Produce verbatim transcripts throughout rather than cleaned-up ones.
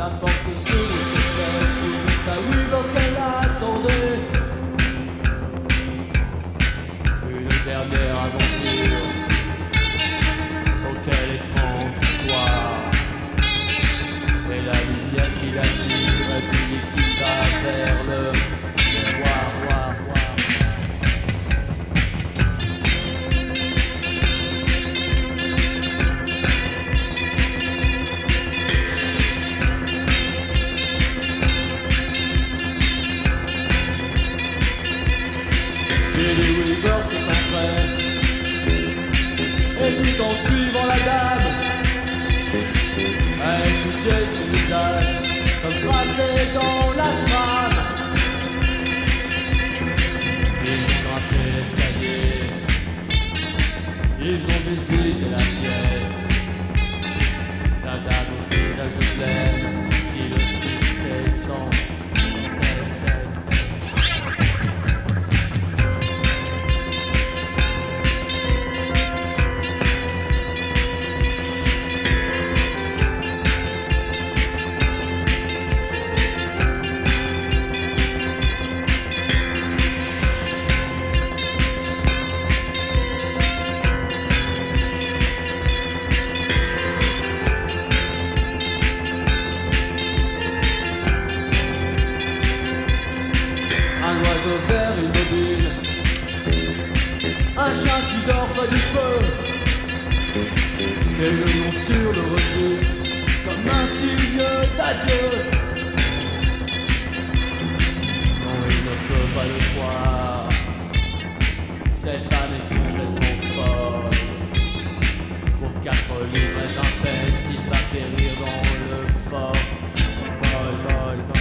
La porte s'ouvre sur celle qui dit à oui lorsqu'elle attendait une dernière aventure. Oh quelle étrange histoire. Et la lumière qui l'attire et puis qui va vers le miroir, roi, roi. Billy Weaver s'est entré, et tout en suivant la dame, a étudié son visage comme tracé dans la trame. Ils ont grimpé l'escalier, ils ont visité la pièce. La dame au visage plein qui le fixait sans cesse. Un oiseau vert immobile, un chien qui dort près du feu, et le nom sur le registre comme un signe d'adieu. Non, il ne peut pas le croire, cette femme est complètement folle. Pour quatre livres et vingt peines, s'il va périr dans le fort. Vol, vol, vol.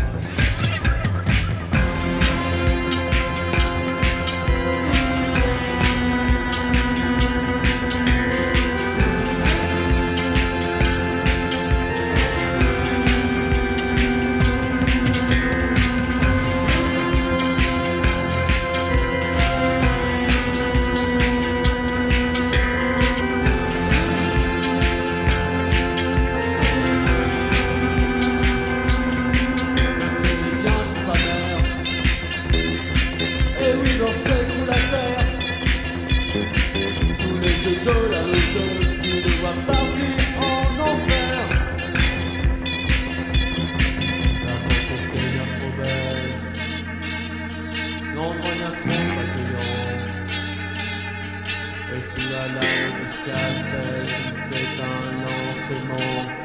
S'écroule à terre sous les yeux de la logeuse qui le voit partir en enfer. La porte était bien trop belle, l'endroit bien trop accueillant, et sous la lame du scalpel il s'éteint lentement.